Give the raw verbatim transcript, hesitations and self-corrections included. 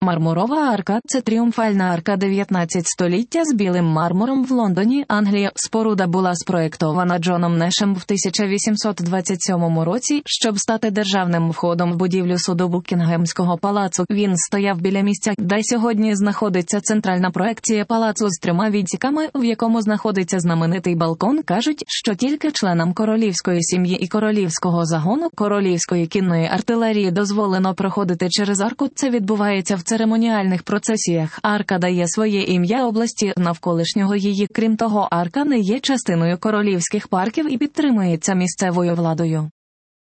Мармурова арка – це тріумфальна арка дев'ятнадцятого століття з білим мармуром в Лондоні, Англія. Споруда була спроєктована Джоном Нешем в тисяча вісімсот двадцять сьомому році, щоб стати державним входом в будівлю суду Букінгемського палацу. Він стояв біля місця, де сьогодні знаходиться центральна проекція палацу з трьома відсіками, в якому знаходиться знаменитий балкон. Кажуть, що тільки членам королівської сім'ї і королівського загону королівської кінної артилерії дозволено проходити через арку. Це відбувається в церемоніальних процесіях. Арка дає своє ім'я області навколишнього її. Крім того, арка не є частиною королівських парків і підтримується місцевою владою.